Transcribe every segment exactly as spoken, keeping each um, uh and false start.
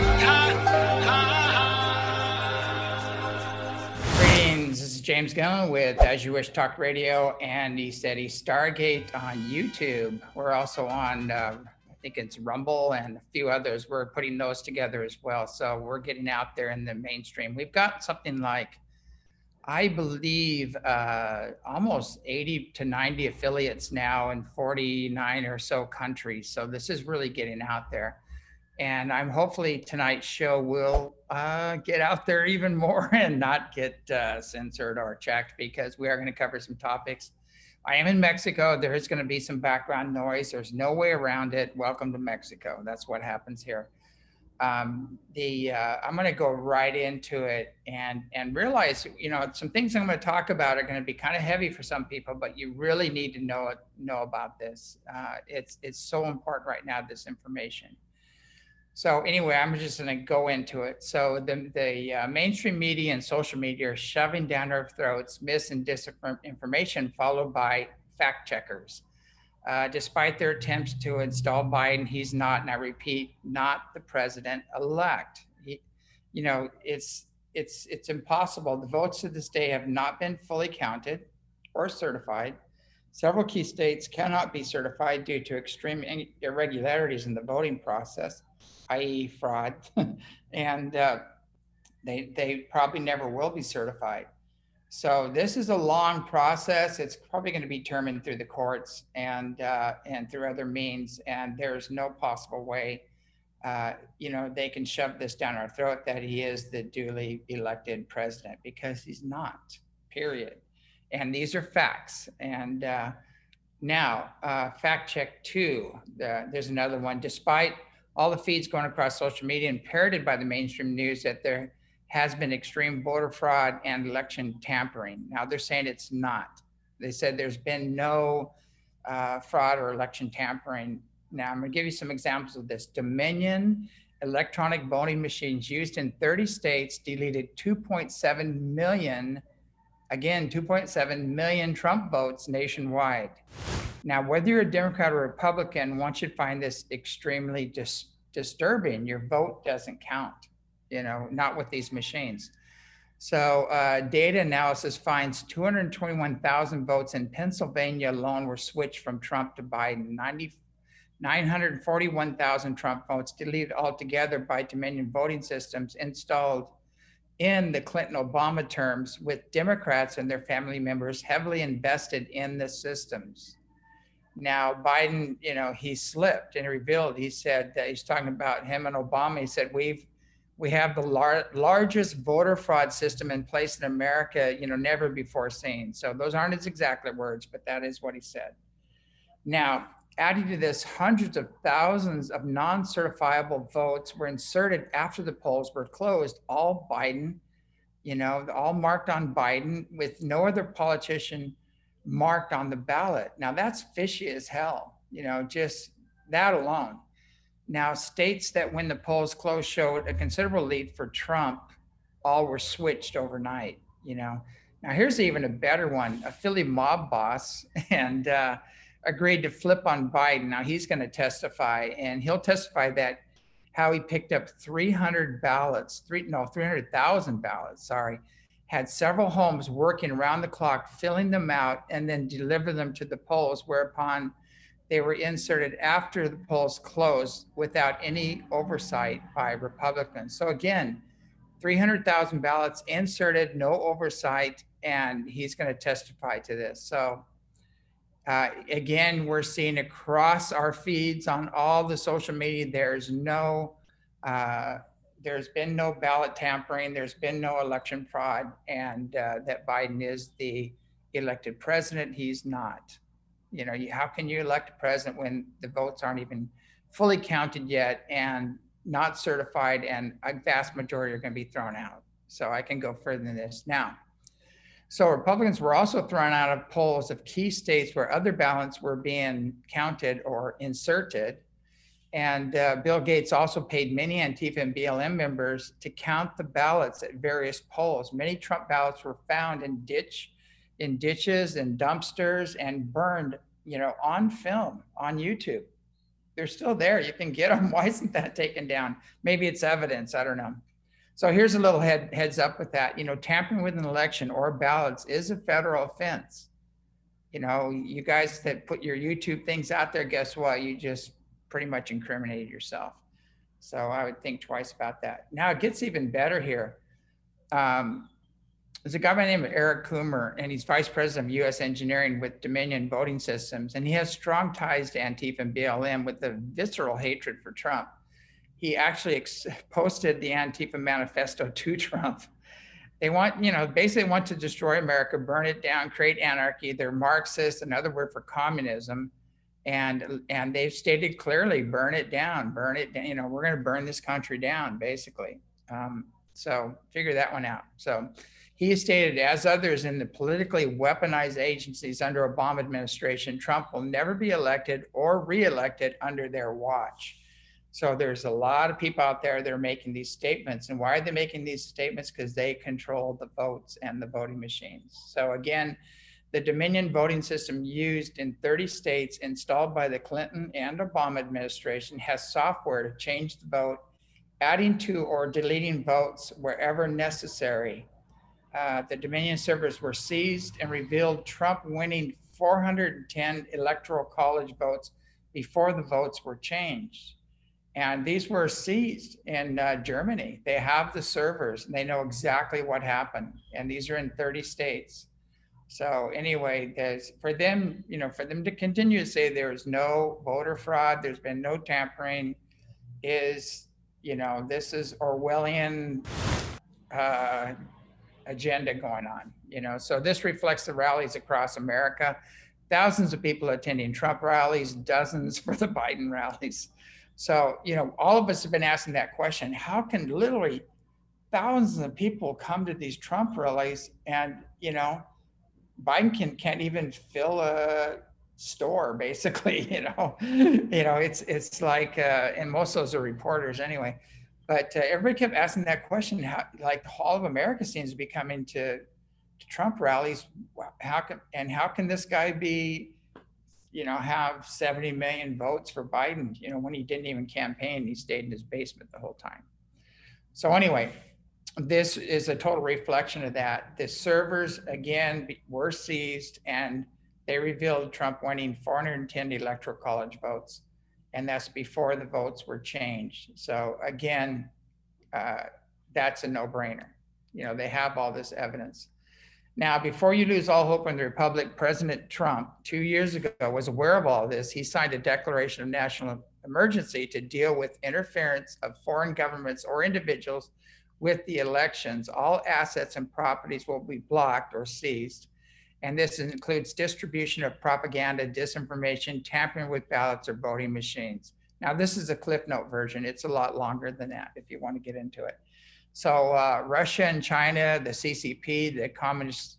Greetings, this is James Gillen with As You Wish Talk Radio and ECETI Stargate on YouTube. We're also on, uh, I think it's Rumble and a few others. We're putting those together as well. So we're getting out there in the mainstream. We've got something like, I believe, uh, almost eighty to ninety affiliates now in forty-nine or so countries. So this is really getting out there. And I'm hopefully tonight's show will uh, get out there even more and not get uh, censored or checked, because we are going to cover some topics. I am in Mexico. There is going to be some background noise. There's no way around it. Welcome to Mexico. That's what happens here. Um, the uh, I'm going to go right into it and and realize, you know, some things I'm going to talk about are going to be kind of heavy for some people, but you really need to know it, know about this. Uh, it's it's so important right now, this information. So anyway, I'm just going to go into it. So the, the uh, mainstream media and social media are shoving down our throats mis and disinformation, followed by fact checkers. Uh, despite their attempts to install Biden, he's not, and I repeat, not the president-elect. He, you know, it's it's it's impossible. The votes to this day have not been fully counted or certified. Several key states cannot be certified due to extreme irregularities in the voting process, that is fraud, and uh, they, they probably never will be certified. So this is a long process. It's probably going to be determined through the courts and uh, and through other means, and there's no possible way, uh, you know, they can shove this down our throat that he is the duly elected president, because he's not, period. And these are facts. And uh, now, uh, fact check two, the, there's another one. Despite all the feeds going across social media and parroted by the mainstream news that there has been extreme voter fraud and election tampering. Now they're saying it's not. They said there's been no uh, fraud or election tampering. Now I'm gonna give you some examples of this. Dominion electronic voting machines used in thirty states deleted two point seven million, again, two point seven million Trump votes nationwide. Now, whether you're a Democrat or Republican, one should find this extremely dis- disturbing. Your vote doesn't count, you know, not with these machines. So uh, data analysis finds two hundred twenty-one thousand votes in Pennsylvania alone were switched from Trump to Biden. nine hundred forty-one thousand Trump votes deleted altogether by Dominion voting systems installed in the Clinton-Obama terms, with Democrats and their family members heavily invested in the systems. Now, Biden, you know, he slipped and revealed, he said that he's talking about him and Obama. He said, we've, we have the lar- largest voter fraud system in place in America, you know, never before seen. So those aren't his exact words, but that is what he said. Now, adding to this, hundreds of thousands of non-certifiable votes were inserted after the polls were closed, all Biden, you know, all marked on Biden, with no other politician marked on the ballot. Now that's fishy as hell, you know, just that alone. Now, states that when the polls closed showed a considerable lead for Trump, all were switched overnight, you know. Now here's even a better one. A Philly mob boss and uh, agreed to flip on Biden. Now he's going to testify, and he'll testify that how he picked up three hundred ballots, three no, three hundred thousand ballots, sorry, had several homes working around the clock, filling them out, and then deliver them to the polls, whereupon they were inserted after the polls closed without any oversight by Republicans. So again, three hundred thousand ballots inserted, no oversight, and he's going to testify to this. So uh, again, we're seeing across our feeds on all the social media, there's no, uh, there's been no ballot tampering, there's been no election fraud, and uh, that Biden is the elected president. He's not. You know, how can you elect a president when the votes aren't even fully counted yet and not certified, and a vast majority are going to be thrown out? So I can go further than this now. So Republicans were also thrown out of polls of key states where other ballots were being counted or inserted. And uh, Bill Gates also paid many Antifa and B L M members to count the ballots at various polls. Many Trump ballots were found in ditch, in ditches and dumpsters and burned, you know, on film, on YouTube. they're still there. You can get them. Why isn't that taken down? Maybe it's evidence. I don't know. So here's a little head, heads up with that. You know, tampering with an election or ballots is a federal offense. You know, you guys that put your YouTube things out there, guess what? You just pretty much incriminated yourself. So I would think twice about that. Now it gets even better here. Um, there's a guy by the name of Eric Coomer, and he's vice president of U S engineering with Dominion Voting Systems. And he has strong ties to Antifa and B L M with a visceral hatred for Trump. He actually ex- posted the Antifa manifesto to Trump. They want, you know, basically want to destroy America, burn it down, create anarchy. They're Marxist, another word for communism. And, and they've stated clearly, burn it down, burn it down. You know, we're going to burn this country down, basically. Um, so figure that one out. So he has stated, as others in the politically weaponized agencies under Obama administration, Trump will never be elected or reelected under their watch. So there's a lot of people out there that are making these statements. And why are they making these statements? Because they control the votes and the voting machines. So again, the Dominion voting system used in thirty states, installed by the Clinton and Obama administration, has software to change the vote, adding to or deleting votes wherever necessary. Uh, the Dominion servers were seized and revealed Trump winning four hundred ten electoral college votes before the votes were changed. And these were seized in uh, Germany. They have the servers and they know exactly what happened. And these are in thirty states. So anyway, there's for them, you know, for them to continue to say there's no voter fraud, there's been no tampering, is, you know, this is Orwellian uh, agenda going on, you know. So this reflects the rallies across America. Thousands of people attending Trump rallies, dozens for the Biden rallies. So, you know, all of us have been asking that question. How can literally thousands of people come to these Trump rallies and, you know, Biden can, can't even fill a store, basically, you know, you know, it's, it's like, uh, and most of those are reporters anyway, but uh, everybody kept asking that question, how, like all of America seems to be coming to, to Trump rallies. How can, and how can this guy be, you know, have seventy million votes for Biden, you know, when he didn't even campaign, he stayed in his basement the whole time. So anyway, this is a total reflection of that. The servers, again, were seized and they revealed Trump winning four hundred ten electoral college votes. And that's before the votes were changed. So again, uh, that's a no-brainer. You know, they have all this evidence. Now, before you lose all hope in the Republic, President Trump, two years ago, was aware of all this. He signed a declaration of national emergency to deal with interference of foreign governments or individuals with the elections. All assets and properties will be blocked or seized. And this includes distribution of propaganda, disinformation, tampering with ballots or voting machines. Now, this is a Cliff Note version. It's a lot longer than that if you want to get into it. So uh, Russia and China, the C C P, the Communist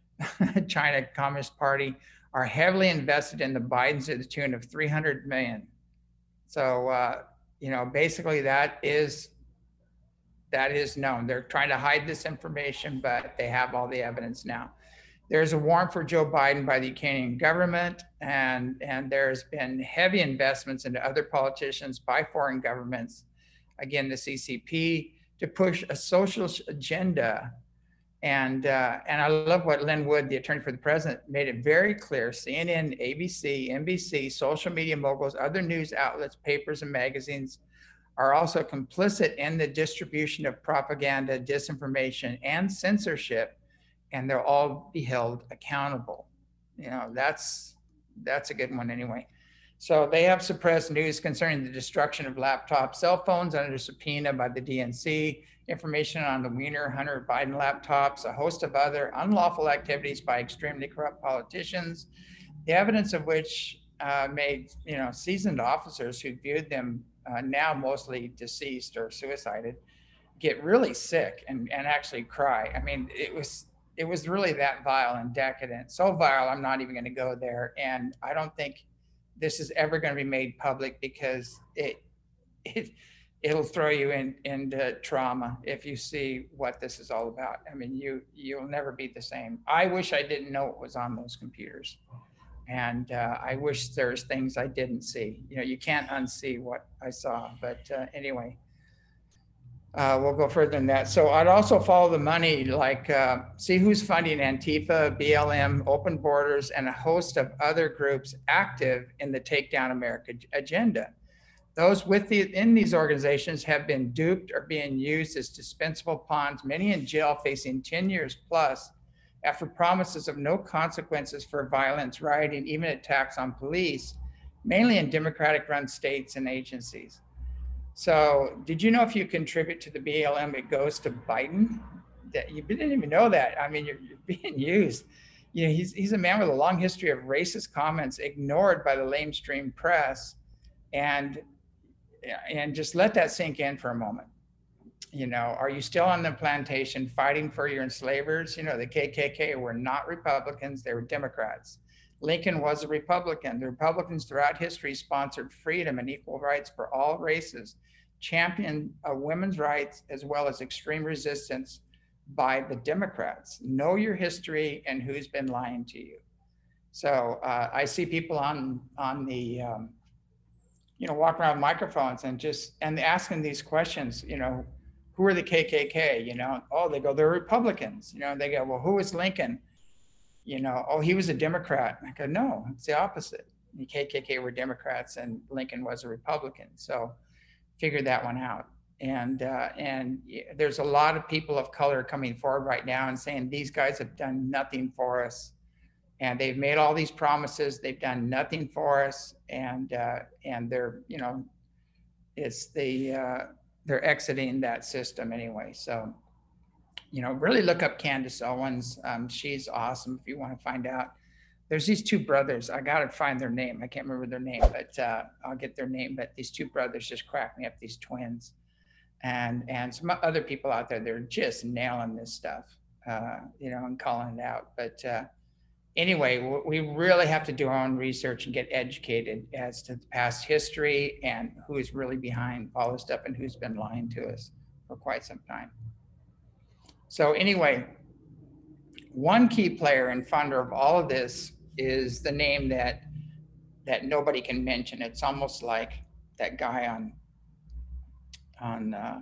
China Communist Party, are heavily invested in the Bidens to the tune of three hundred million. So, uh, you know, basically that is, that is known. They're trying to hide this information, but they have all the evidence now. There's a warrant for Joe Biden by the Ukrainian government, and, and there's been heavy investments into other politicians by foreign governments, again, the C C P, to push a socialist agenda. And, uh, and I love what Lynn Wood, the attorney for the president, made it very clear. C N N, A B C, N B C, social media moguls, other news outlets, papers, and magazines are also complicit in the distribution of propaganda, disinformation, and censorship, and they'll all be held accountable. You know, that's, that's a good one anyway. So they have suppressed news concerning the destruction of laptop cell phones under subpoena by the D N C, information on the Wiener Hunter Biden laptops, a host of other unlawful activities by extremely corrupt politicians, the evidence of which uh, made, you know, seasoned officers who viewed them uh, now mostly deceased or suicided get really sick and, and actually cry. I mean, it was, it was really that vile and decadent. So vile, I'm not even going to go there. And I don't think this is ever going to be made public because it, it, it'll throw you in, into trauma if you see what this is all about. I mean, you, you'll never be the same. I wish I didn't know what was on those computers. And uh, I wish there's things I didn't see. You know, you can't unsee what I saw. But uh, anyway, uh, we'll go further than that. So I'd also follow the money, like uh, see who's funding Antifa, B L M, Open Borders, and a host of other groups active in the Take Down America agenda. Those within these organizations have been duped or being used as dispensable pawns, many in jail facing ten years plus after promises of no consequences for violence, rioting, even attacks on police, mainly in Democratic-run states and agencies. So did you know if you contribute to the B L M, it goes to Biden? That you didn't even know that. I mean, you're, you're being used. You know, he's, he's a man with a long history of racist comments ignored by the lamestream press. And and just let that sink in for a moment. You know, are you still on the plantation fighting for your enslavers? You know, the K K K were not Republicans, they were Democrats. Lincoln was a Republican. The Republicans throughout history sponsored freedom and equal rights for all races, championed uh, women's rights, as well as extreme resistance by the Democrats. Know your history and who's been lying to you. So uh, I see people on, on the, um, you know, walk around with microphones and just, and asking these questions, you know, who are the K K K, you know? Oh, they go, they're Republicans, you know, they go, well, who was Lincoln? You know, oh, he was a Democrat. I go, no, it's the opposite. The K K K were Democrats and Lincoln was a Republican. So figure that one out. And, uh, and there's a lot of people of color coming forward right now and saying, these guys have done nothing for us. And they've made all these promises. They've done nothing for us, and uh, and they're, you know, it's the uh, they're exiting that system anyway. So, you know, really look up Candace Owens. Um, she's awesome if you want to find out. There's these two brothers. I gotta find their name. I can't remember their name, but uh, I'll get their name. But these two brothers just crack me up. These twins, and and some other people out there. They're just nailing this stuff, uh, you know, and calling it out. But uh, anyway, we really have to do our own research and get educated as to the past history and who is really behind all this stuff and who's been lying to us for quite some time. So anyway, one key player and funder of all of this is the name that that nobody can mention. It's almost like that guy on on uh,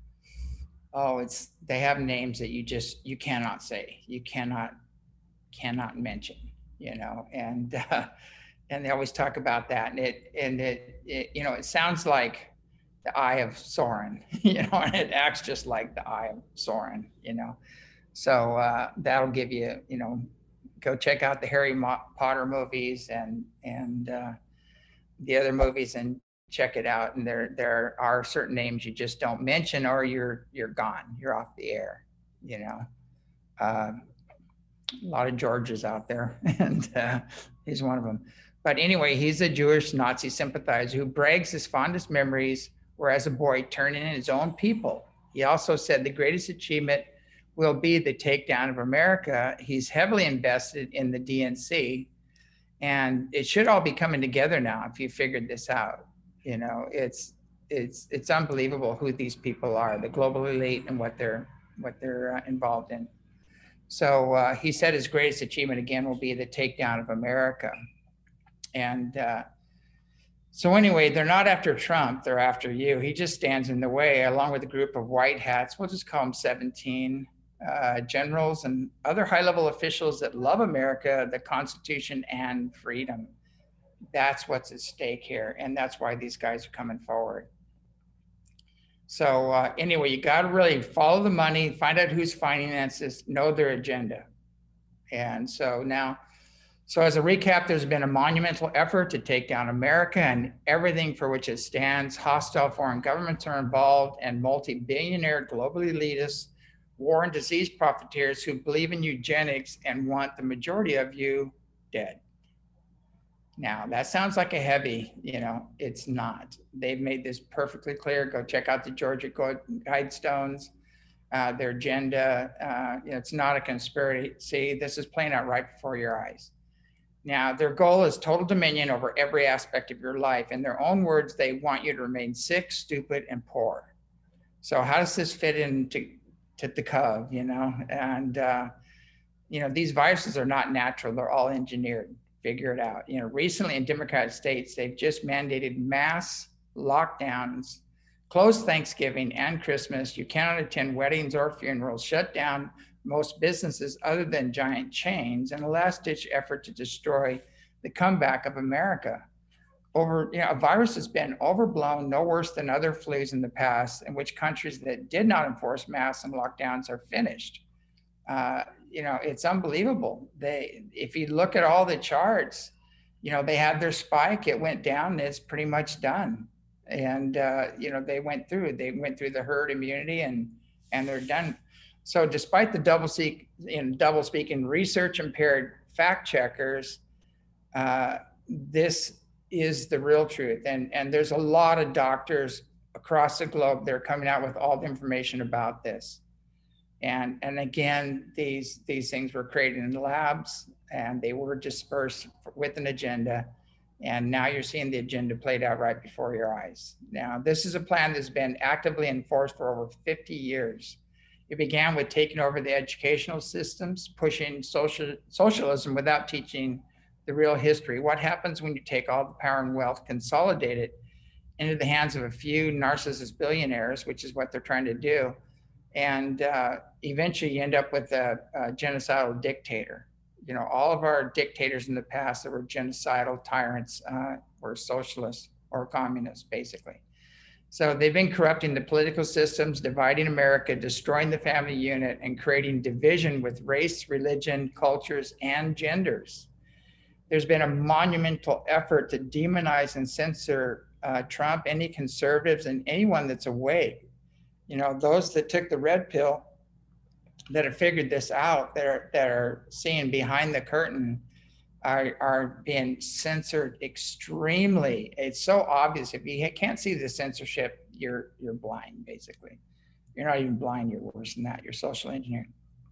oh, it's they have names that you just you cannot say, you cannot cannot mention, you know, and uh, and they always talk about that, and it and it, it you know, it sounds like the Eye of Sauron, you know, and it acts just like the Eye of Sauron, you know. So uh, that'll give you, you know, go check out the Harry Potter movies and and uh, the other movies and check it out. And there there are certain names you just don't mention, or you're you're gone, you're off the air, you know. Uh, a lot of Georges out there, and uh, he's one of them. But anyway, he's a Jewish Nazi sympathizer who brags his fondest memories were as a boy turning in his own people. He also said the greatest achievement will be the takedown of America. He's heavily invested in the D N C, and it should all be coming together now if you figured this out. You know, it's it's it's unbelievable who these people are, the global elite, and what they're what they're uh, involved in. So uh, he said his greatest achievement again will be the takedown of America. And uh, so anyway, they're not after Trump, they're after you. He just stands in the way, along with a group of white hats, we'll just call them seventeen, uh, generals and other high-level officials that love America, the Constitution, and freedom. That's what's at stake here, and that's why these guys are coming forward. So uh, anyway, you got to really follow the money, find out who's financing this, know their agenda. And so now, so as a recap, there's been a monumental effort to take down America and everything for which it stands. Hostile foreign governments are involved, and multi-billionaire global elitists, war and disease profiteers who believe in eugenics and want the majority of you dead. Now, that sounds like a heavy, you know, it's not. They've made this perfectly clear. Go check out the Georgia Guidestones, uh, their agenda. Uh, you know, it's not a conspiracy. This is playing out right before your eyes. Now, their goal is total dominion over every aspect of your life. In their own words, they want you to remain sick, stupid, and poor. So how does this fit into to the cove, you know? And, uh, you know, these viruses are not natural. They're all engineered. figure it out. You know, recently in Democratic states, they've just mandated mass lockdowns, closed Thanksgiving and Christmas. You cannot attend weddings or funerals, shut down most businesses other than giant chains, and a last-ditch effort to destroy the comeback of America. Over, you know, a virus has been overblown, no worse than other flus in the past, in which countries that did not enforce masks and lockdowns are finished. Uh, you know, it's unbelievable. They, if you look at all the charts, you know, they had their spike, it went down, and it's pretty much done. And, uh, you know, they went through, they went through the herd immunity and, and they're done. So despite the double speak, in double speaking research impaired fact checkers, uh, this is the real truth. And, and there's a lot of doctors across the globe that are coming out with all the information about this. And, and again, these, these things were created in labs and they were dispersed with an agenda. And now you're seeing the agenda played out right before your eyes. Now, this is a plan that's been actively enforced for over fifty years. It began with taking over the educational systems, pushing social, socialism without teaching the real history. What happens when you take all the power and wealth, consolidate it into the hands of a few narcissist billionaires, which is what they're trying to do. And uh, eventually you end up with a, a genocidal dictator. You know, all of our dictators in the past that were genocidal tyrants uh, were socialists or communists, basically. So they've been corrupting the political systems, dividing America, destroying the family unit, and creating division with race, religion, cultures, and genders. There's been a monumental effort to demonize and censor uh, Trump, any conservatives, and anyone that's awake. You know, those that took the red pill, that have figured this out, that are, that are seeing behind the curtain, are, are being censored extremely. It's so obvious. If you can't see the censorship, you're, you're blind, basically. You're not even blind, you're worse than that. You're social engineering.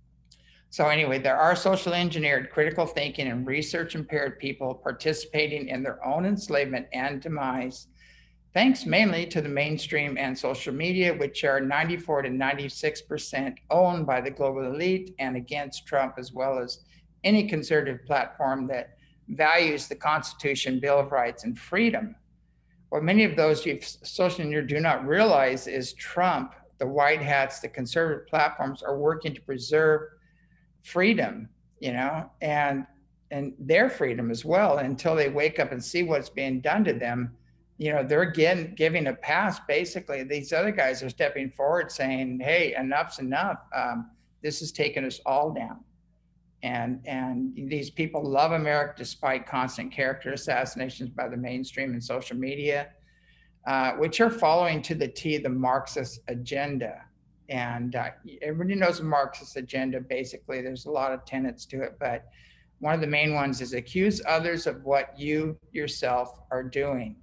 So anyway, there are social engineered, critical thinking, and research impaired people participating in their own enslavement and demise, thanks mainly to the mainstream and social media, which are ninety-four to ninety-six percent owned by the global elite and against Trump, as well as any conservative platform that values the Constitution, Bill of Rights, and freedom. What many of those social engineers do not realize is Trump, the white hats, the conservative platforms are working to preserve freedom, you know, and, and their freedom as well, until they wake up and see what's being done to them. You know, they're getting, giving a pass, basically. These other guys are stepping forward saying, hey, enough's enough. Um, this has taken us all down. And, and these people love America despite constant character assassinations by the mainstream and social media, uh, which are following to the T the Marxist agenda. And uh, everybody knows the Marxist agenda. Basically, there's a lot of tenets to it, but one of the main ones is accuse others of what you yourself are doing.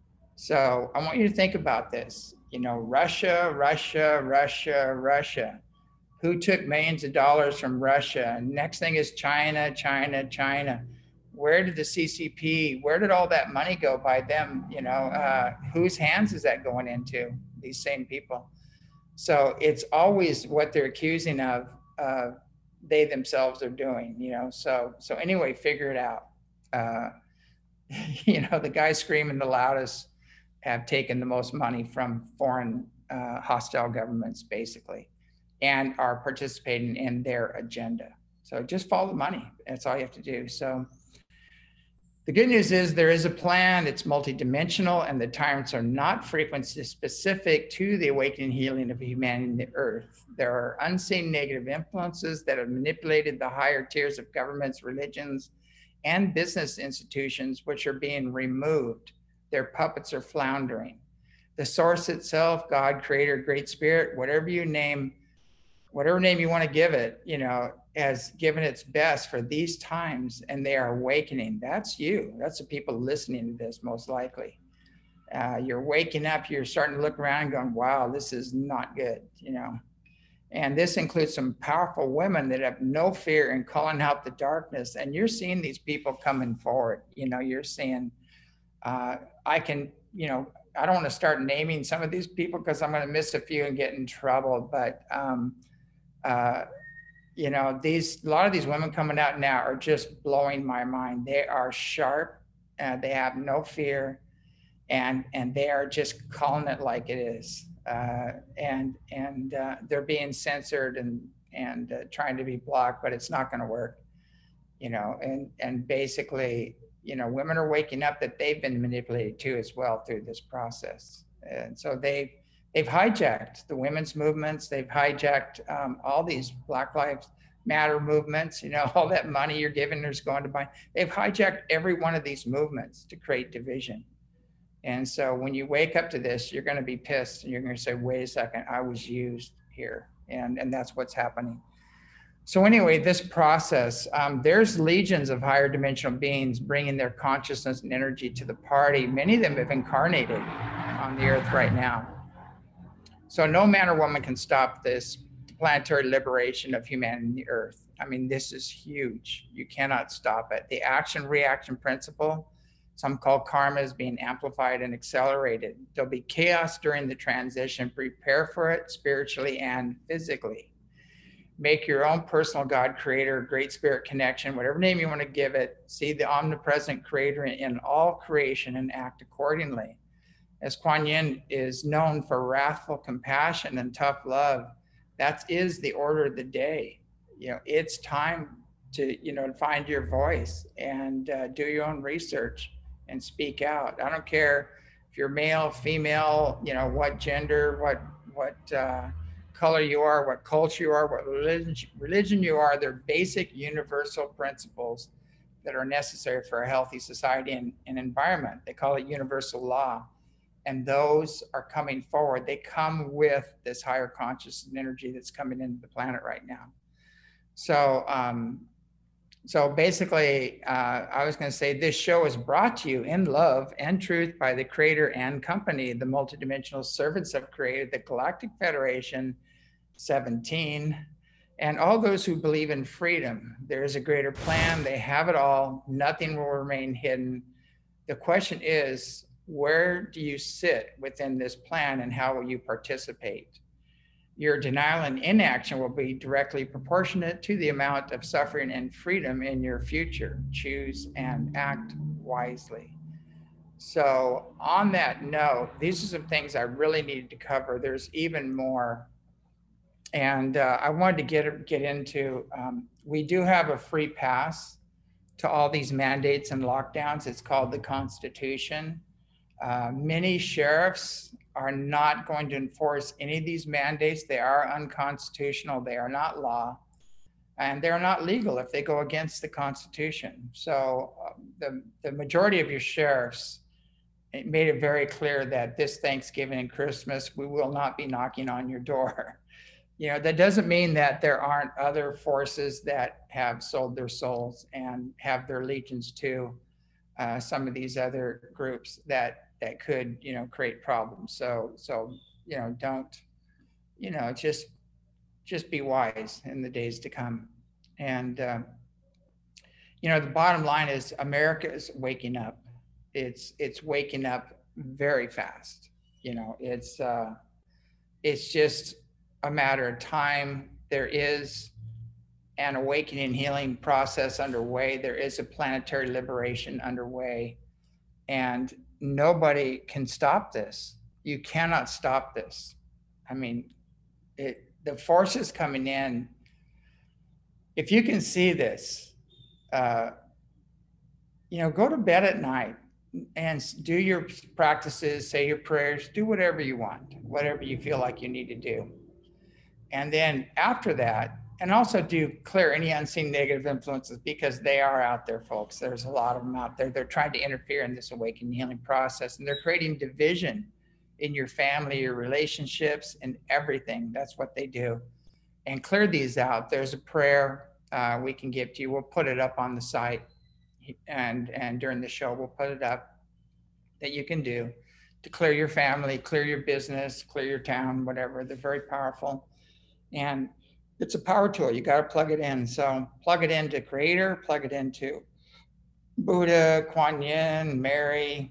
So I want you to think about this. You know, Russia, Russia, Russia, Russia. Who took millions of dollars from Russia? And next thing is China, China, China. Where did the C C P, where did all that money go by them? You know, uh, whose hands is that going into? These same people. So it's always what they're accusing of, uh, they themselves are doing, you know. So, so anyway, figure it out. Uh, you know, the guys screaming the loudest have taken the most money from foreign uh, hostile governments, basically, and are participating in their agenda. So just follow the money. That's all you have to do. So the good news is there is a plan. It's multidimensional, and the tyrants are not frequency specific to the awakening healing of humanity and the earth. There are unseen negative influences that have manipulated the higher tiers of governments, religions, and business institutions, which are being removed. Their puppets are floundering. The source itself, God, creator, great spirit, whatever you name, whatever name you want to give it, you know, has given its best for these times, and they are awakening. That's you. That's the people listening to this, most likely. Uh, you're waking up, you're starting to look around and going, wow, this is not good, you know. And this includes some powerful women that have no fear in calling out the darkness. And you're seeing these people coming forward. You know, you're seeing, uh, I can, you know, I don't want to start naming some of these people because I'm going to miss a few and get in trouble. But, um, uh, you know, these, a lot of these women coming out now are just blowing my mind. They are sharp, uh, they have no fear, and, and they are just calling it like it is. Uh, and, and uh, they're being censored and, and uh, trying to be blocked, but it's not going to work, you know, and, and basically, you know, women are waking up that they've been manipulated too as well through this process. And so they, they've hijacked the women's movements. They've hijacked um, all these Black Lives Matter movements, you know, all that money you're giving is going to buy. They've hijacked every one of these movements to create division. And so when you wake up to this, you're going to be pissed and you're going to say, wait a second, I was used here. And, and that's what's happening. So anyway, this process, um, there's legions of higher dimensional beings bringing their consciousness and energy to the party. Many of them have incarnated on the earth right now. So no man or woman can stop this planetary liberation of humanity and the earth. I mean, this is huge. You cannot stop it. The action-reaction principle, some call karma, is being amplified and accelerated. There'll be chaos during the transition. Prepare for it spiritually and physically. Make your own personal God creator, great spirit connection, whatever name you want to give it. See the omnipresent creator in all creation and act accordingly. As Kuan Yin is known for wrathful compassion and tough love, that is the order of the day. You know, it's time to, you know, find your voice and uh, do your own research and speak out. I don't care if you're male, female, you know, what gender, what, what, uh, color you are, what culture you are, what religion, religion you are. They're basic universal principles that are necessary for a healthy society and, and environment. They call it universal law. And those are coming forward. They come with this higher consciousness and energy that's coming into the planet right now. So, um, so basically, uh, I was going to say this show is brought to you in love and truth by the creator and company, the multidimensional servants of creator, the Galactic Federation seventeen, and all those who believe in freedom. There is a greater plan. They have it all. Nothing will remain hidden. The question is, where do you sit within this plan and how will you participate? Your denial and inaction will be directly proportionate to the amount of suffering and freedom in your future. Choose and act wisely. So on that note, these are some things I really needed to cover. There's even more. And uh, I wanted to get, get into, um, we do have a free pass to all these mandates and lockdowns. It's called the Constitution. Uh, many sheriffs are not going to enforce any of these mandates. They are unconstitutional. They are not law. And they're not legal if they go against the Constitution. So uh, the, the majority of your sheriffs, it made it very clear that this Thanksgiving and Christmas, we will not be knocking on your door. You know, that doesn't mean that there aren't other forces that have sold their souls and have their allegiance to uh, some of these other groups that that could, you know, create problems. So, so you know, don't, you know, just just be wise in the days to come. And uh, you know, the bottom line is America is waking up. It's it's waking up very fast. You know, it's uh, it's just a matter of time. There is an awakening healing process underway. There is a planetary liberation underway, and nobody can stop this. You cannot stop this. I mean, it, the forces coming in, if you can see this, uh, you know, go to bed at night and do your practices, say your prayers, do whatever you want, whatever you feel like you need to do. And then after that, and also do clear any unseen negative influences, because they are out there, folks. There's a lot of them out there. They're trying to interfere in this awakening healing process, and they're creating division in your family, your relationships, and everything. That's what they do. And clear these out. There's a prayer uh, we can give to you. We'll put it up on the site, and, and during the show, we'll put it up, that you can do to clear your family, clear your business, clear your town, whatever. They're very powerful. And it's a power tool. You got to plug it in. So plug it into Creator, plug it into Buddha, Kuan Yin, Mary,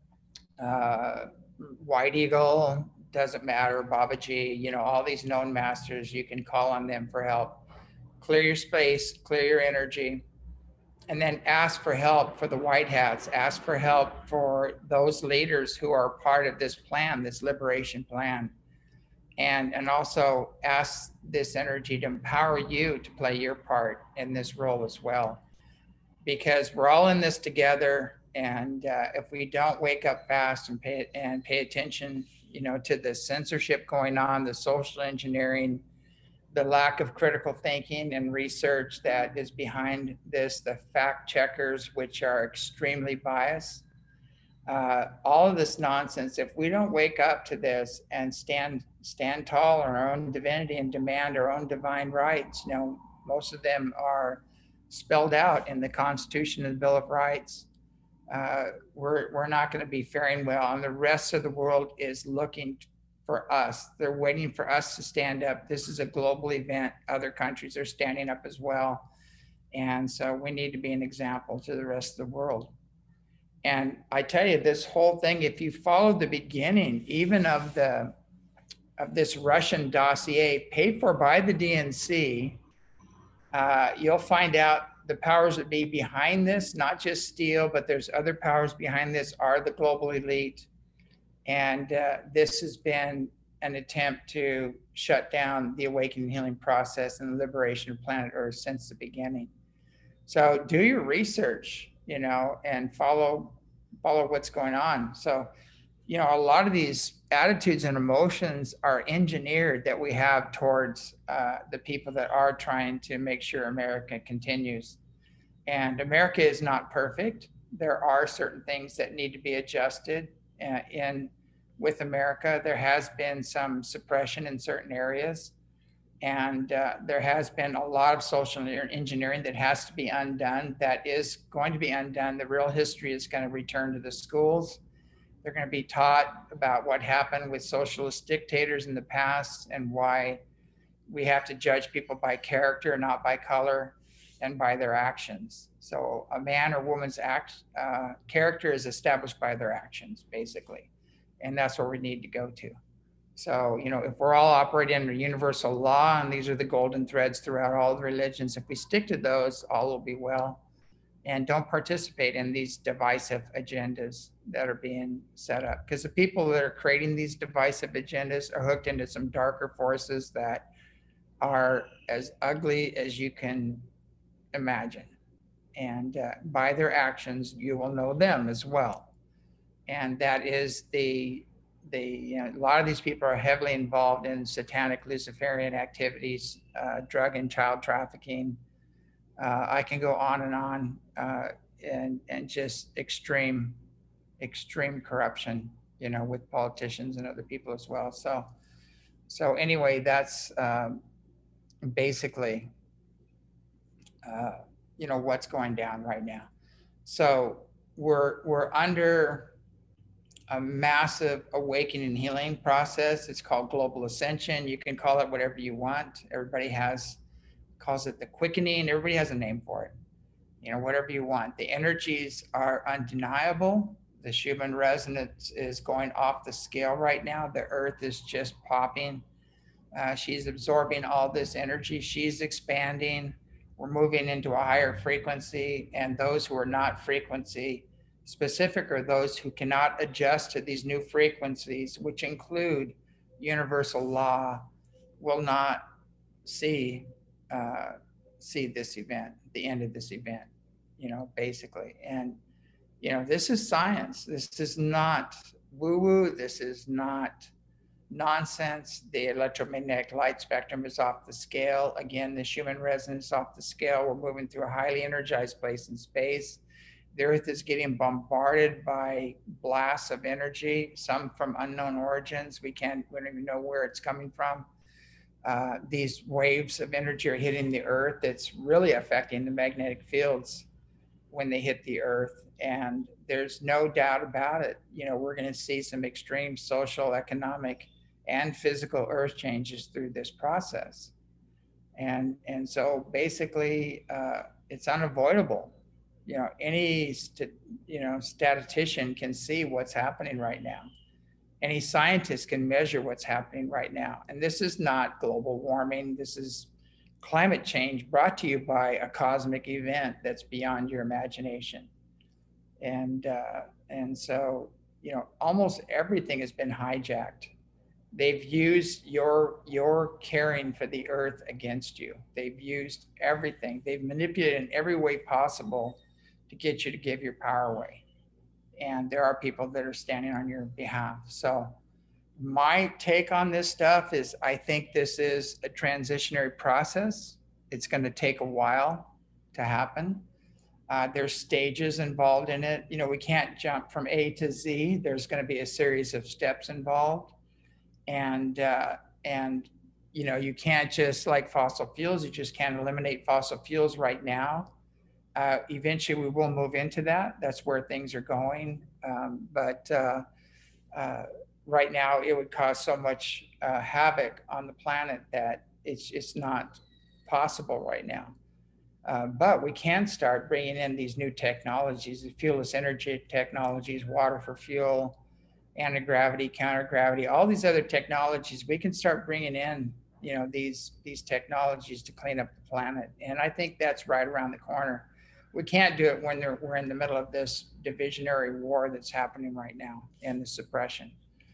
uh, White Eagle, doesn't matter, Babaji, you know, all these known masters. You can call on them for help. clear your space, clear your energy, and then ask for help for the white hats, ask for help for those leaders who are part of this plan, this liberation plan. And, and also ask this energy to empower you to play your part in this role as well. Because we're all in this together. And uh, if we don't wake up fast and pay, and pay attention, you know, to the censorship going on, the social engineering, the lack of critical thinking and research that is behind this, the fact checkers, which are extremely biased, uh, all of this nonsense, if we don't wake up to this and stand stand tall on our own divinity and demand our own divine rights, you know, most of them are spelled out in the Constitution and the Bill of Rights, uh, we're, we're not going to be faring well. And the rest of the world is looking for us. They're waiting for us to stand up. This is a global event. Other countries are standing up as well. And so we need to be an example to the rest of the world. And I tell you, this whole thing, if you follow the beginning, even of the of this Russian dossier paid for by the D N C, uh, you'll find out the powers that be behind this, not just Steele, but there's other powers behind this, are the global elite. And uh, this has been an attempt to shut down the awakening healing process and the liberation of planet Earth since the beginning. So do your research, you know, and follow follow what's going on. So, you know, a lot of these attitudes and emotions are engineered that we have towards uh, the people that are trying to make sure America continues. And America is not perfect. There are certain things that need to be adjusted uh, in with America. There has been some suppression in certain areas. And uh, there has been a lot of social engineering that has to be undone, that is going to be undone. The real history is going to return to the schools. They're going to be taught about what happened with socialist dictators in the past and why we have to judge people by character, not by color, and by their actions. So a man or woman's act, uh, character is established by their actions, basically. And that's where we need to go to. So, you know, if we're all operating under universal law, and these are the golden threads throughout all the religions, if we stick to those, all will be well. And don't participate in these divisive agendas that are being set up. Because the people that are creating these divisive agendas are hooked into some darker forces that are as ugly as you can imagine. And uh, by their actions, you will know them as well. And that is the The, you know, a lot of these people are heavily involved in satanic Luciferian activities, uh, drug and child trafficking. Uh, I can go on and on, uh, and and just extreme, extreme corruption, you know, with politicians and other people as well. So, so anyway, that's um, basically, uh, you know, what's going down right now. So we're we're under a massive awakening and healing process. It's called global ascension. You can call it whatever you want. Everybody has, calls it the quickening. Everybody has a name for it. You know, whatever you want. The energies are undeniable. The Schumann resonance is going off the scale right now. The earth is just popping. Uh, she's absorbing all this energy. She's expanding. We're moving into a higher frequency, and those who are not frequency specific are those who cannot adjust to these new frequencies, which include universal law, will not see uh, see this event, the end of this event, you know, basically. And, you know, this is science. This is not woo-woo. This is not nonsense. The electromagnetic light spectrum is off the scale. Again, the Schumann resonance is off the scale. We're moving through a highly energized place in space. The earth is getting bombarded by blasts of energy, some from unknown origins. We can't, we don't even know where it's coming from. Uh, these waves of energy are hitting the earth. It's really affecting the magnetic fields when they hit the earth. And there's no doubt about it. You know, we're going to see some extreme social, economic, and physical earth changes through this process. And, and so basically, uh, it's unavoidable. You know, any, st- you know, statistician can see what's happening right now. Any scientist can measure what's happening right now. And this is not global warming. This is climate change brought to you by a cosmic event that's beyond your imagination. And, uh, and so, you know, almost everything has been hijacked. They've used your, your caring for the earth against you. They've used everything. They've manipulated in every way possible to get you to give your power away. And there are people that are standing on your behalf. So my take on this stuff is I think this is a transitionary process. It's going to take a while to happen. Uh, there's stages involved in it. You know, we can't jump from A to Z. There's going to be a series of steps involved. And, uh, and, you know, you can't just like fossil fuels, you just can't eliminate fossil fuels right now. Uh, eventually we will move into that. That's where things are going. Um, but uh, uh, right now it would cause so much uh, havoc on the planet that it's, it's not possible right now. Uh, but we can start bringing in these new technologies, the fuelless energy technologies, water for fuel, anti-gravity, counter-gravity, all these other technologies. We can start bringing in, you know, these, these technologies to clean up the planet. And I think that's right around the corner. We can't do it when they're, we're in the middle of this divisionary war that's happening right now and the suppression.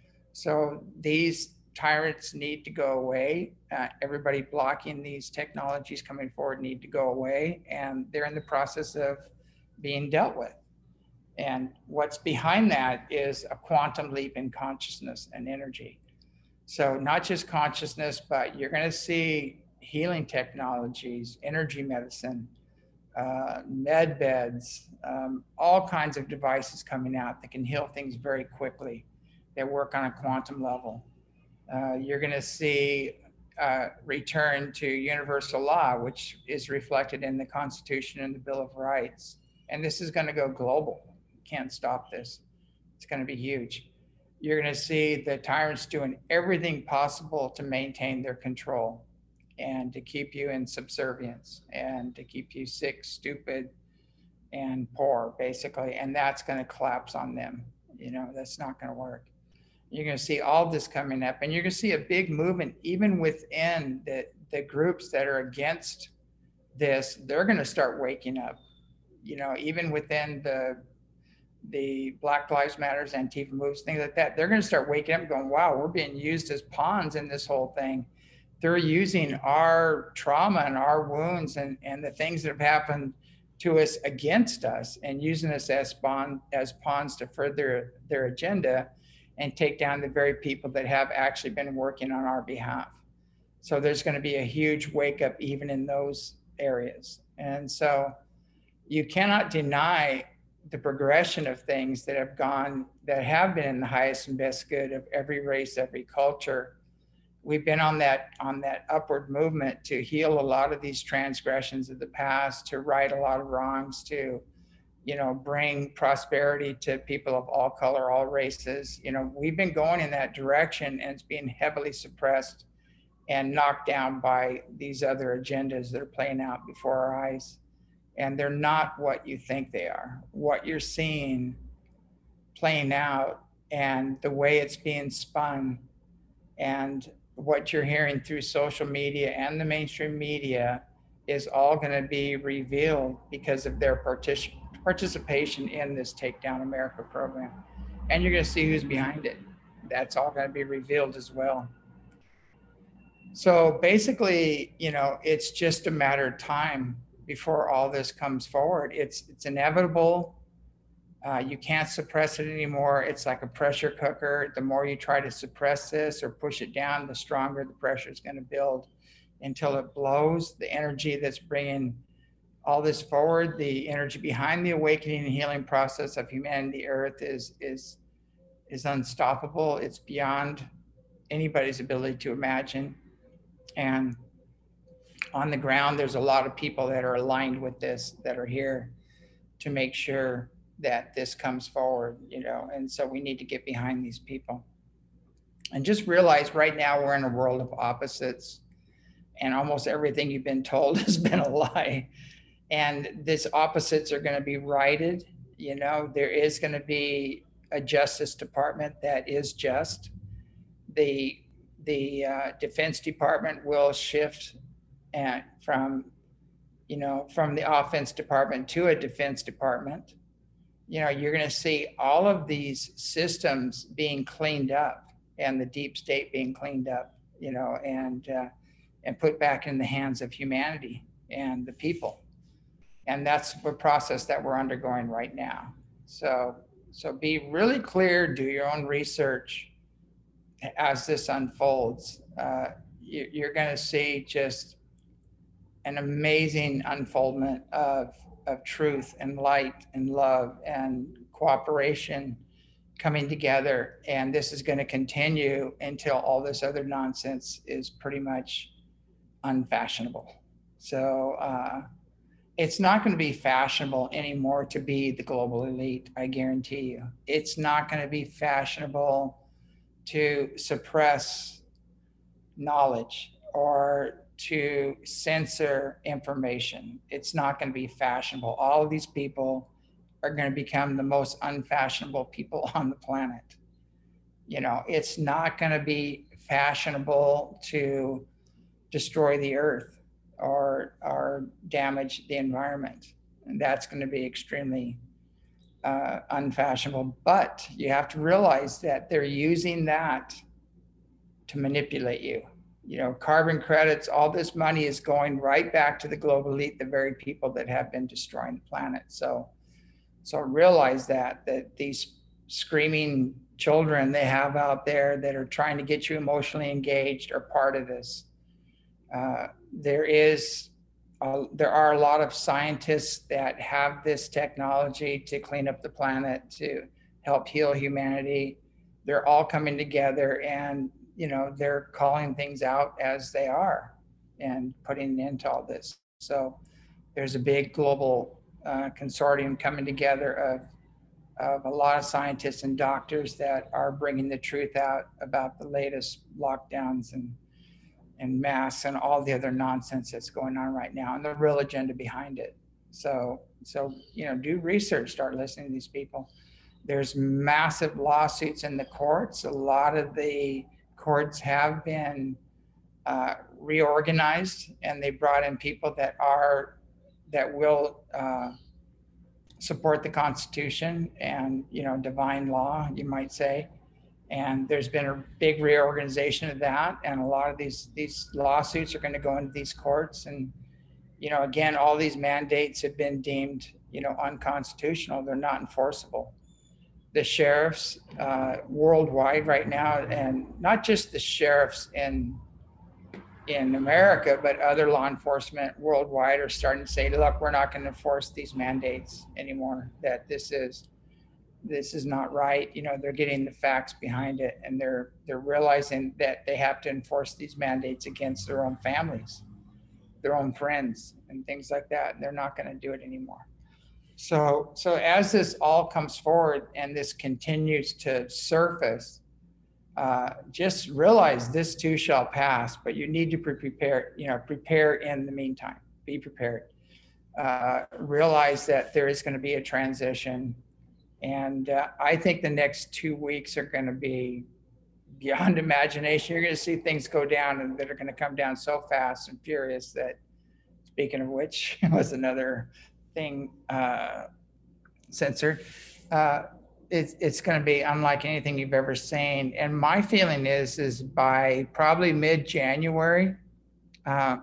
So these tyrants need to go away. Uh, everybody blocking these technologies coming forward need to go away. And they're in the process of being dealt with. And what's behind that is a quantum leap in consciousness and energy. So not just consciousness, but you're going to see healing technologies, energy medicine, uh, med beds, um, all kinds of devices coming out that can heal things very quickly, that work on a quantum level. Uh, you're going to see uh, return to universal law, which is reflected in the Constitution and the Bill of Rights. And this is going to go global. You can't stop this. It's going to be huge. You're going to see the tyrants doing everything possible to maintain their control and to keep you in subservience and to keep you sick, stupid, and poor, basically. And that's going to collapse on them. You know, that's not going to work. You're going to see all this coming up, and you're going to see a big movement even within the, the groups that are against this. They're going to start waking up, you know, even within the the Black Lives Matters, Antifa moves, things like that. They're going to start waking up and going, wow, we're being used as pawns in this whole thing. They're using our trauma and our wounds and, and the things that have happened to us against us and using us as, spawn, as pawns to further their agenda and take down the very people that have actually been working on our behalf. So there's going to be a huge wake up even in those areas. And so you cannot deny the progression of things that have gone, that have been in the highest and best good of every race, every culture. We've been on that, on that upward movement to heal a lot of these transgressions of the past, to right a lot of wrongs, to, you know, bring prosperity to people of all color, all races. You know, we've been going in that direction, and it's being heavily suppressed and knocked down by these other agendas that are playing out before our eyes. And they're not what you think they are. What you're seeing playing out and the way it's being spun and what you're hearing through social media and the mainstream media is all going to be revealed because of their partic- participation in this Take Down America program. And you're going to see who's behind it. That's all going to be revealed as well. So basically, you know, it's just a matter of time before all this comes forward. It's it's inevitable. Uh, you can't suppress it anymore. It's like a pressure cooker. The more you try to suppress this or push it down, the stronger the pressure is going to build until it blows. The energy that's bringing all this forward, the energy behind the awakening and healing process of humanity, the earth is is is unstoppable. It's beyond anybody's ability to imagine. And on the ground, there's a lot of people that are aligned with this, that are here to make sure that this comes forward, you know, and so we need to get behind these people. And just realize right now we're in a world of opposites, and almost everything you've been told has been a lie. And these opposites are going to be righted. You know, there is going to be a Justice Department that is just. The, the uh, Defense Department will shift and from, you know, from the offense department to a defense department. You know, you're going to see all of these systems being cleaned up and the deep state being cleaned up, you know, and, uh, and put back in the hands of humanity and the people. And that's the process that we're undergoing right now. So, so be really clear, do your own research as this unfolds. Uh, you, you're going to see just an amazing unfoldment of, of truth and light and love and cooperation coming together. And this is going to continue until all this other nonsense is pretty much unfashionable. So uh, it's not going to be fashionable anymore to be the global elite, I guarantee you. It's not going to be fashionable to suppress knowledge or to censor information. It's not going to be fashionable. All of these people are going to become the most unfashionable people on the planet. You know, it's not going to be fashionable to destroy the earth or, or damage the environment. And that's going to be extremely uh, unfashionable. But you have to realize that they're using that to manipulate you. You know, carbon credits, all this money is going right back to the global elite, the very people that have been destroying the planet. So, so realize that, that these screaming children they have out there that are trying to get you emotionally engaged are part of this. Uh, there is, uh, there are a lot of scientists that have this technology to clean up the planet, to help heal humanity. They're all coming together and, you know, they're calling things out as they are and putting an end to all this. So there's a big global uh, consortium coming together of, of a lot of scientists and doctors that are bringing the truth out about the latest lockdowns and, and masks and all the other nonsense that's going on right now and the real agenda behind it. So, so, you know, do research, start listening to these people. There's massive lawsuits in the courts. A lot of the courts have been uh, reorganized, and they brought in people that are that will uh, support the Constitution and, you know, divine law, you might say. And there's been a big reorganization of that, and a lot of these these lawsuits are going to go into these courts. And, you know, again, all these mandates have been deemed, you know, unconstitutional. They're not enforceable. The sheriffs uh, worldwide right now, and not just the sheriffs in in America, but other law enforcement worldwide are starting to say, look, we're not going to enforce these mandates anymore, that this is this is not right. You know, they're getting the facts behind it, and they're they're realizing that they have to enforce these mandates against their own families, their own friends, and things like that. They're not going to do it anymore. So, so as this all comes forward and this continues to surface, uh, just realize this too shall pass, but you need to be prepared, you know, prepare in the meantime, be prepared. Uh, realize that there is going to be a transition. And uh, I think the next two weeks are going to be beyond imagination. You're going to see things go down and that are going to come down so fast and furious that, speaking of which, was another thing uh, censored. Uh, it's it's going to be unlike anything you've ever seen. And my feeling is, is by probably mid-January, uh,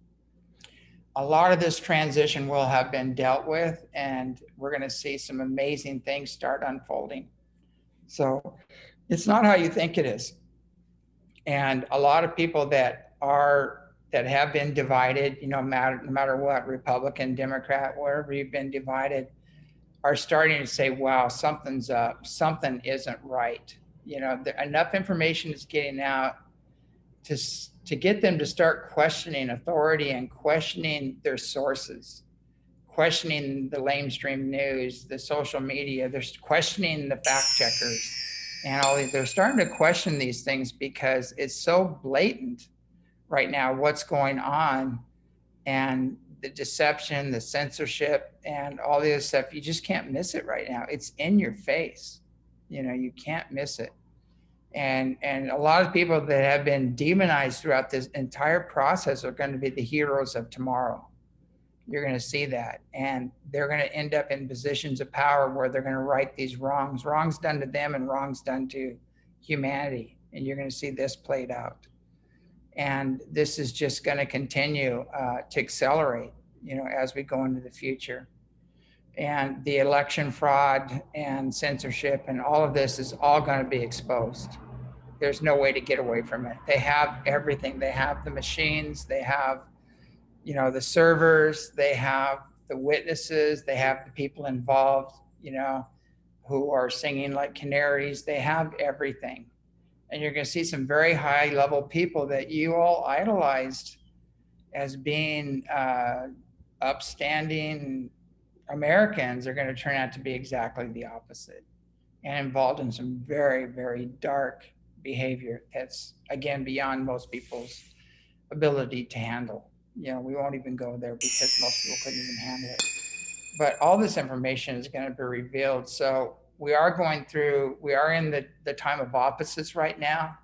a lot of this transition will have been dealt with, and we're going to see some amazing things start unfolding. So it's not how you think it is. And a lot of people that are that have been divided, you know, matter, no matter what, Republican, Democrat, wherever you've been divided, are starting to say, wow, something's up, something isn't right. You know, the, enough information is getting out to, to get them to start questioning authority and questioning their sources, questioning the lamestream news, the social media, they're questioning the fact checkers and all these, they're starting to question these things because it's so blatant right now what's going on, and the deception, the censorship, and all the other stuff. You just can't miss it right now. It's in your face. You know, you can't miss it. And, and a lot of people that have been demonized throughout this entire process are going to be the heroes of tomorrow. You're going to see that. And they're going to end up in positions of power where they're going to right these wrongs, wrongs done to them and wrongs done to humanity. And you're going to see this played out. And this is just going to continue uh, to accelerate, you know, as we go into the future. And the election fraud and censorship and all of this is all going to be exposed. There's no way to get away from it. They have everything. They have the machines, they have, you know, the servers, they have the witnesses, they have the people involved, you know, who are singing like canaries. They have everything. And you're going to see some very high level people that you all idolized as being uh, upstanding Americans are going to turn out to be exactly the opposite and involved in some very, very dark behavior that's, again, beyond most people's ability to handle. You know, we won't even go there because most people couldn't even handle it. But all this information is going to be revealed. So we are going through, we are in the, the time of opposites right now,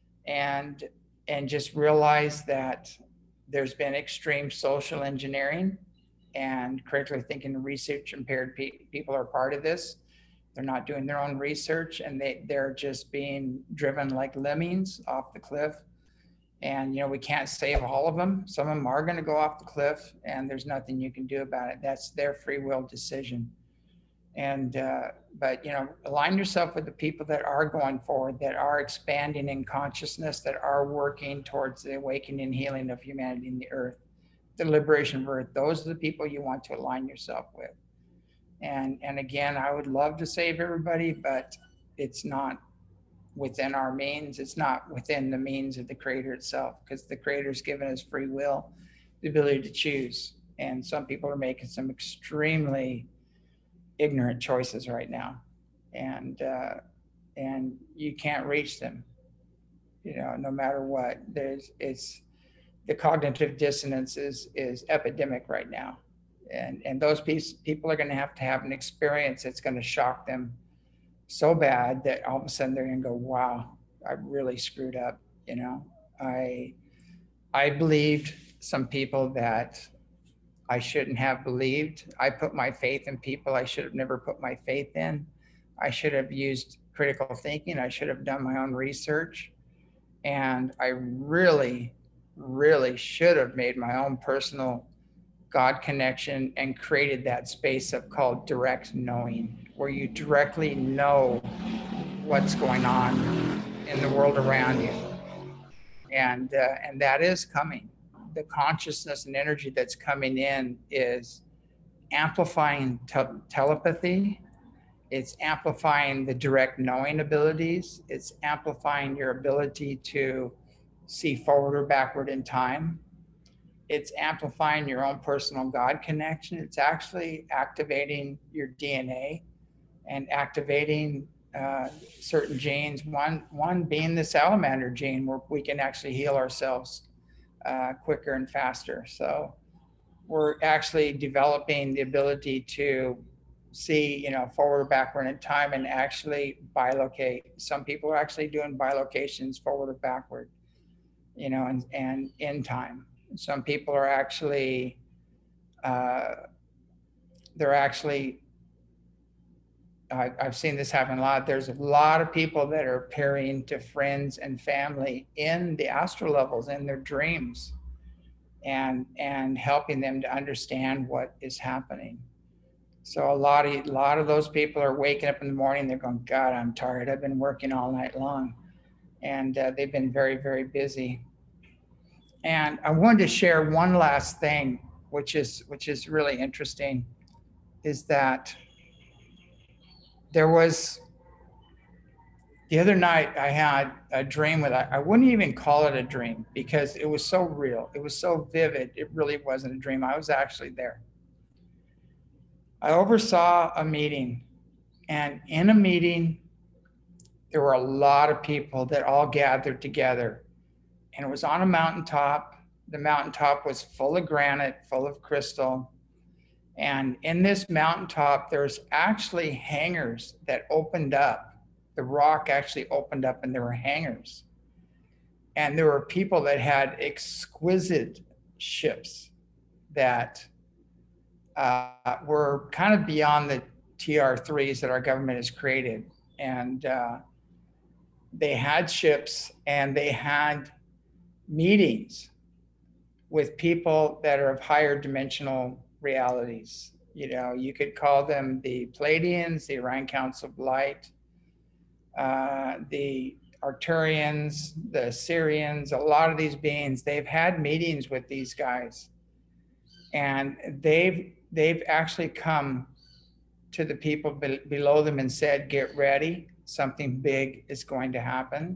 and and just realize that there's been extreme social engineering, and critically thinking and research impaired pe- people are part of this. They're not doing their own research, and they, they're just being driven like lemmings off the cliff. And, you know, we can't save all of them. Some of them are going to go off the cliff, and there's nothing you can do about it. That's their free will decision. And, uh, but, you know, align yourself with the people that are going forward, that are expanding in consciousness, that are working towards the awakening and healing of humanity in the earth, the liberation of earth. Those are the people you want to align yourself with. And, and again, I would love to save everybody, but it's not within our means. It's not within the means of the Creator itself, because the Creator's given us free will, the ability to choose. And some people are making some extremely ignorant choices right now, and uh, and you can't reach them, you know, no matter what. There's it's the cognitive dissonance is is epidemic right now, and and those piece, people are going to have to have an experience that's going to shock them so bad that all of a sudden they're going to go, wow, I really screwed up. You know, I I believed some people that I shouldn't have believed. I put my faith in people I should have never put my faith in. I should have used critical thinking. I should have done my own research. And I really, really should have made my own personal God connection and created that space of called direct knowing, where you directly know what's going on in the world around you. And, uh, and that is coming. The consciousness and energy that's coming in is amplifying te- telepathy. It's amplifying the direct knowing abilities. It's amplifying your ability to see forward or backward in time. It's amplifying your own personal God connection. It's actually activating your D N A and activating uh, certain genes, one, one being the salamander gene, where we can actually heal ourselves Uh, quicker and faster. So we're actually developing the ability to see, you know, forward, backward in time, and actually bilocate. Some people are actually doing bilocations forward or backward, you know, and, and in time. Some people are actually, uh, they're actually, I, I've seen this happen a lot. There's a lot of people that are appearing to friends and family in the astral levels, in their dreams, and and helping them to understand what is happening. So a lot of a lot of those people are waking up in the morning. They're going, God, I'm tired. I've been working all night long, and uh, they've been very, very busy. And I wanted to share one last thing, which is which is really interesting, is that there was, the other night I had a dream with, I wouldn't even call it a dream because it was so real. It was so vivid. It really wasn't a dream. I was actually there. I oversaw a meeting, and in a meeting, there were a lot of people that all gathered together, and it was on a mountaintop. The mountaintop was full of granite, full of crystal. And in this mountaintop, there's actually hangars that opened up the rock actually opened up and there were hangars. And there were people that had exquisite ships that uh, were kind of beyond the T R threes that our government has created. And uh, they had ships and they had meetings with people that are of higher dimensional realities. You know, you could call them the Pleiadians, the Orion Council of Light, uh, the Arcturians, the Syrians, a lot of these beings, they've had meetings with these guys. And they've they've actually come to the people be below them and said, get ready, something big is going to happen.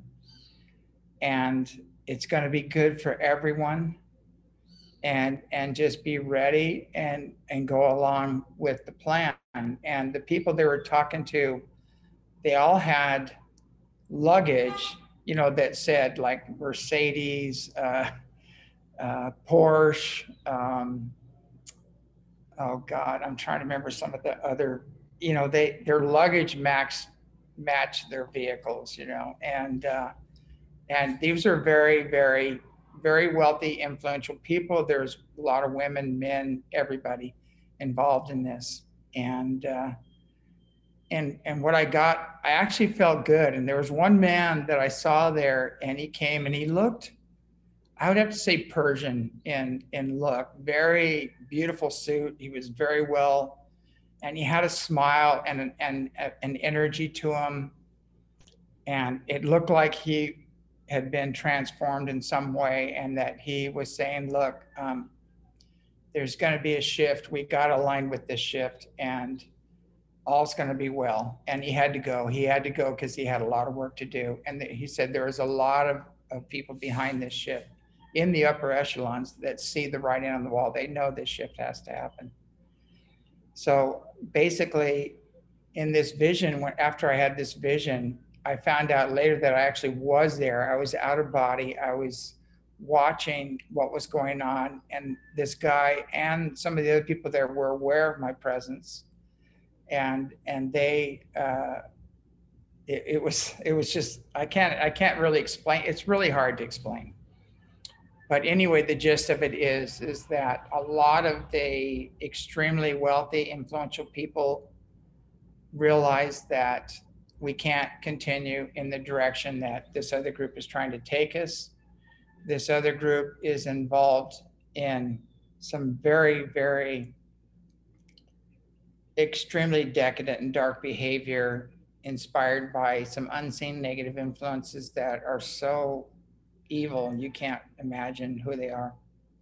And it's going to be good for everyone. And and just be ready and and go along with the plan. And the people they were talking to, they all had luggage, you know, that said like Mercedes, uh, uh, Porsche, um, oh God, I'm trying to remember some of the other, you know, they, their luggage max match their vehicles, you know, and, uh, and these are very, very, very wealthy, influential people. There's a lot of women, men, everybody involved in this. And, uh, And, and what I got, I actually felt good. And there was one man that I saw there and he came and he looked, I would have to say Persian in, in look, very beautiful suit. He was very well, and he had a smile and an, and an energy to him. And it looked like he had been transformed in some way, and that he was saying, look, um, there's going to be a shift. We've got to align with this shift. And all's going to be well. And he had to go. He had to go because he had a lot of work to do. And he said there was a lot of, of people behind this shift in the upper echelons that see the writing on the wall. They know this shift has to happen. So basically, in this vision, when, after I had this vision, I found out later that I actually was there. I was out of body. I was watching what was going on. And this guy and some of the other people there were aware of my presence. And and they uh, it, it was it was just I can't I can't really explain. It's really hard to explain. But anyway, the gist of it is is that a lot of the extremely wealthy, influential people realize that we can't continue in the direction that this other group is trying to take us. This other group is involved in some very, very extremely decadent and dark behavior inspired by some unseen negative influences that are so evil you can't imagine who they are.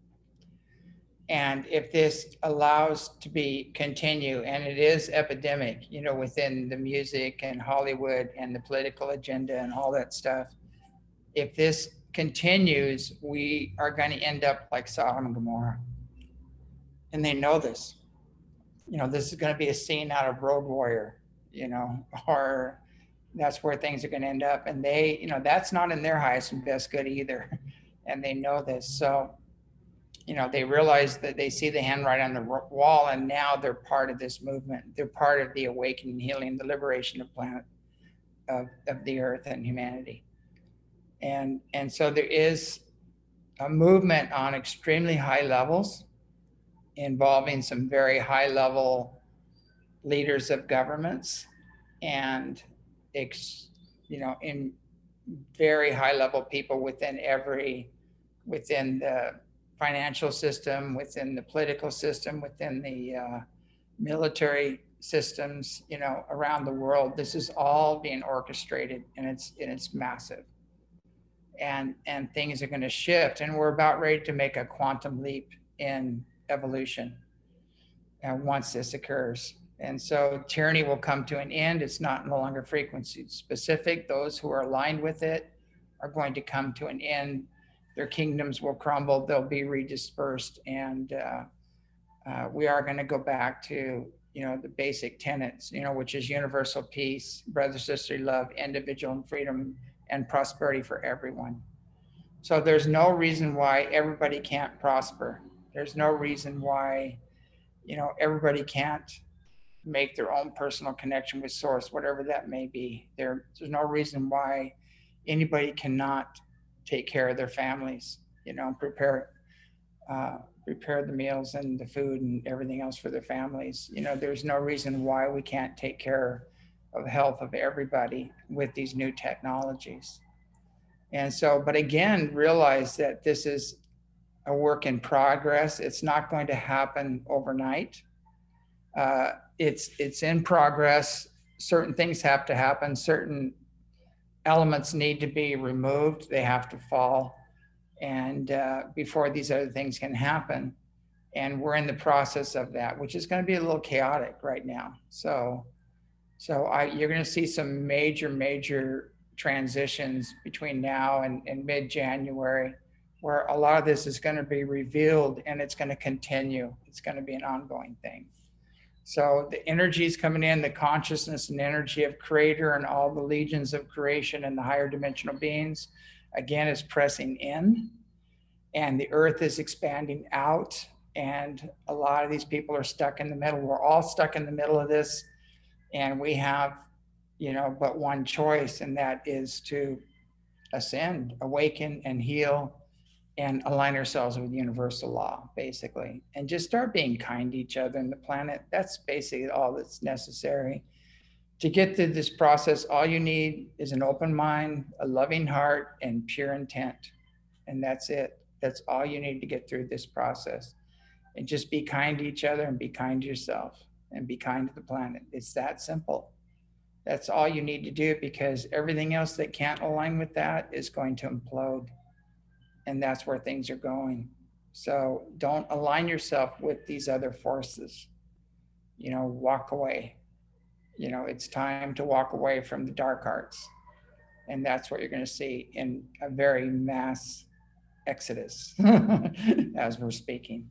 And if this allows to be continue, and it is epidemic, you know, within the music and Hollywood and the political agenda and all that stuff, if this continues, we are going to end up like Sodom and Gomorrah. And they know this. You know, this is going to be a scene out of Road Warrior, you know, or that's where things are going to end up. And they, you know, that's not in their highest and best good either. And they know this. So, you know, they realize that they see the handwriting on the wall, and now they're part of this movement. They're part of the awakening, healing, the liberation of planet, of, of the earth and humanity. And, and so there is a movement on extremely high levels involving some very high level leaders of governments and, ex, you know, in very high level people within every, within the financial system, within the political system, within the uh, military systems, you know, around the world. This is all being orchestrated, and it's, and it's massive. And, and things are going to shift, and we're about ready to make a quantum leap in evolution uh, once this occurs. And so tyranny will come to an end. It's not no longer frequency specific. Those who are aligned with it are going to come to an end. Their kingdoms will crumble. They'll be redispersed. And uh, uh, we are going to go back to, you know, the basic tenets, you know, which is universal peace, brother, sister, love, individual freedom, and prosperity for everyone. So there's no reason why everybody can't prosper. There's no reason why, you know, everybody can't make their own personal connection with source, whatever that may be. There, there's no reason why anybody cannot take care of their families, you know, prepare, uh, prepare the meals and the food and everything else for their families. You know, there's no reason why we can't take care of the health of everybody with these new technologies. And so, but again, realize that this is a work in progress. It's not going to happen overnight. Uh, it's, it's in progress. Certain things have to happen. Certain elements need to be removed. They have to fall. And uh, before these other things can happen. And we're in the process of that, which is going to be a little chaotic right now. So, so I, you're going to see some major, major transitions between now and, and mid-January, where a lot of this is going to be revealed and it's going to continue. It's going to be an ongoing thing. So the energy is coming in, the consciousness and energy of Creator and all the legions of creation and the higher dimensional beings, again, is pressing in, and the earth is expanding out. And a lot of these people are stuck in the middle. We're all stuck in the middle of this. And we have, you know, but one choice, and that is to ascend, awaken, and heal, and align ourselves with universal law, basically. And just start being kind to each other and the planet. That's basically all that's necessary. To get through this process, all you need is an open mind, a loving heart, and pure intent. And that's it. That's all you need to get through this process. And just be kind to each other and be kind to yourself and be kind to the planet. It's that simple. That's all you need to do, because everything else that can't align with that is going to implode. And that's where things are going. So don't align yourself with these other forces. You know, walk away. You know, it's time to walk away from the dark arts. And that's what you're going to see in a very mass exodus as we're speaking.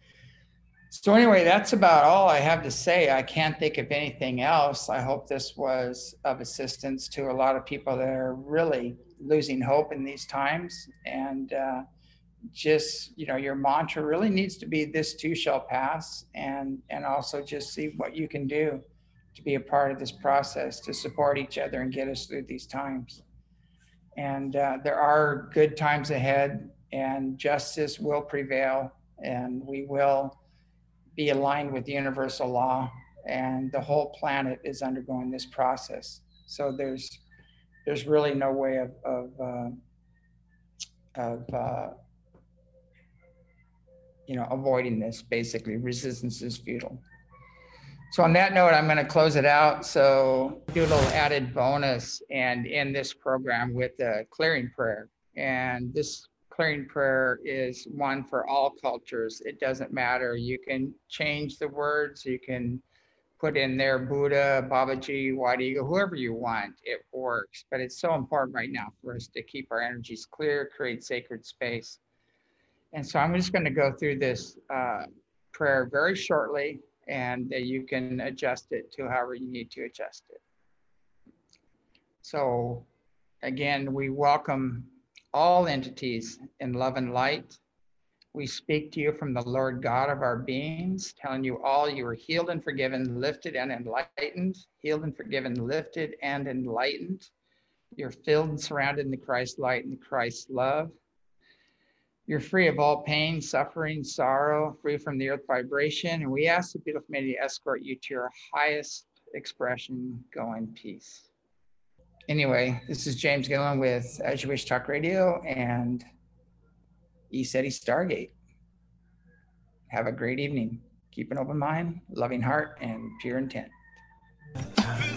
So anyway, that's about all I have to say. I can't think of anything else. I hope this was of assistance to a lot of people that are really losing hope in these times. And uh, just, you know, your mantra really needs to be, this too shall pass. And, and also just see what you can do to be a part of this process, to support each other and get us through these times. And uh, there are good times ahead, and justice will prevail, and we will be aligned with universal law, and the whole planet is undergoing this process. So there's there's really no way of of, uh, of uh, you know, avoiding this. Basically, resistance is futile. So on that note, I'm going to close it out. So do a little added bonus and end this program with a clearing prayer. And this clearing prayer is one for all cultures. It doesn't matter. You can change the words. You can put in there Buddha, Babaji, White Eagle, whoever you want. It works. But it's so important right now for us to keep our energies clear, create sacred space. And so I'm just going to go through this uh, prayer very shortly, and uh, you can adjust it to however you need to adjust it. So again, we welcome all entities in love and light. We speak to you from the Lord God of our beings, telling you all you are healed and forgiven, lifted and enlightened, healed and forgiven, lifted and enlightened. You're filled and surrounded in the Christ light and the Christ love. You're free of all pain, suffering, sorrow, free from the earth vibration. And we ask the beautiful community to escort you to your highest expression. Go in peace. Anyway, this is James Gillen with As You Wish Talk Radio and ECETI Stargate. Have a great evening. Keep an open mind, loving heart, and pure intent.